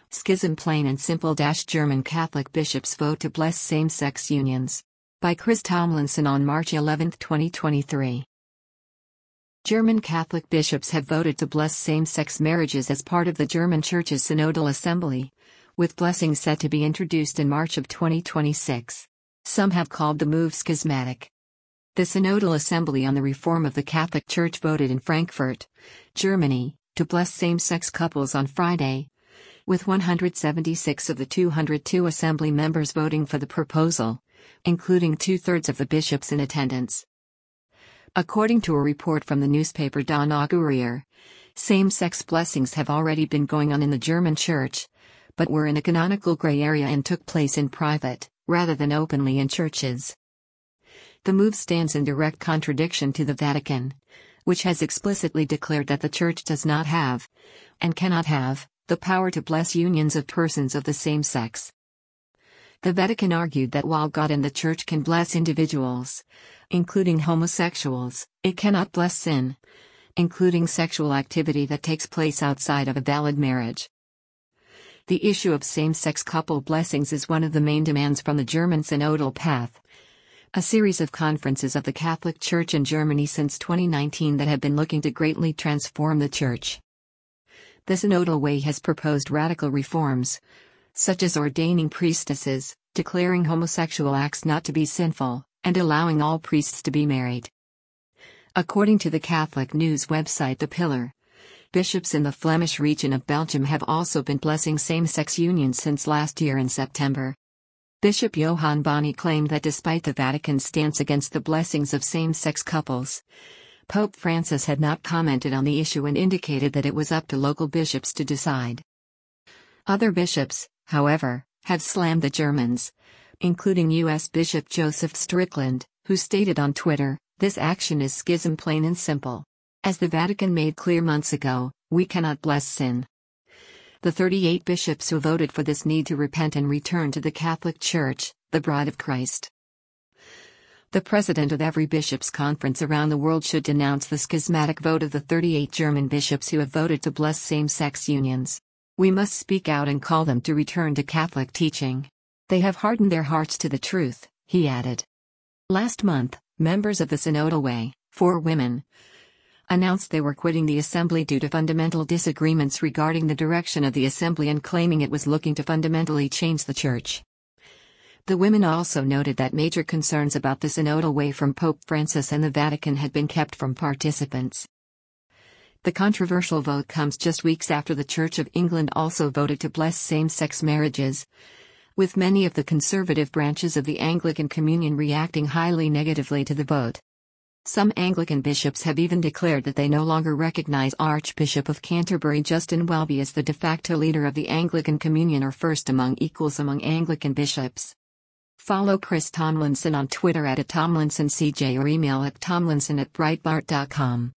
Schism Plain and Simple. German Catholic bishops vote to bless same-sex unions. By Chris Tomlinson on March 11, 2023. German Catholic bishops have voted to bless same-sex marriages as part of the German Church's Synodal Assembly, with blessings set to be introduced in March of 2026. Some have called the move schismatic. The Synodal Assembly on the Reform of the Catholic Church voted in Frankfurt, Germany, to bless same-sex couples on Friday, with 176 of the 202 assembly members voting for the proposal, including two-thirds of the bishops in attendance. According to a report from the newspaper Das Augurier, same-sex blessings have already been going on in the German Church, but were in a canonical gray area and took place in private, rather than openly in churches. The move stands in direct contradiction to the Vatican, which has explicitly declared that the Church does not have, and cannot have, the power to bless unions of persons of the same sex. The Vatican argued that while God and the Church can bless individuals, including homosexuals, it cannot bless sin, including sexual activity that takes place outside of a valid marriage. The issue of same-sex couple blessings is one of the main demands from the German Synodal Path, a series of conferences of the Catholic Church in Germany since 2019 that have been looking to greatly transform the Church. The Synodal Way has proposed radical reforms, such as ordaining priestesses, declaring homosexual acts not to be sinful, and allowing all priests to be married. According to the Catholic news website The Pillar, bishops in the Flemish region of Belgium have also been blessing same-sex unions since last year in September. Bishop Johann Boni claimed that despite the Vatican's stance against the blessings of same-sex couples, Pope Francis had not commented on the issue and indicated that it was up to local bishops to decide. Other bishops, however, have slammed the Germans, including U.S. Bishop Joseph Strickland, who stated on Twitter, "This action is schism plain and simple. As the Vatican made clear months ago, we cannot bless sin." The 38 bishops who voted for this need to repent and return to the Catholic Church, the Bride of Christ. The president of every bishops' conference around the world should denounce the schismatic vote of the 38 German bishops who have voted to bless same-sex unions. We must speak out and call them to return to Catholic teaching. They have hardened their hearts to the truth, he added. Last month, members of the Synodal Way, 4 women, announced they were quitting the assembly due to fundamental disagreements regarding the direction of the assembly and claiming it was looking to fundamentally change the Church. The women also noted that major concerns about the Synodal Way from Pope Francis and the Vatican had been kept from participants. The controversial vote comes just weeks after the Church of England also voted to bless same-sex marriages, with many of the conservative branches of the Anglican Communion reacting highly negatively to the vote. Some Anglican bishops have even declared that they no longer recognize Archbishop of Canterbury Justin Welby as the de facto leader of the Anglican Communion or first among equals among Anglican bishops. Follow Chris Tomlinson on Twitter @TomlinsonCJ or email at tomlinson@breitbart.com.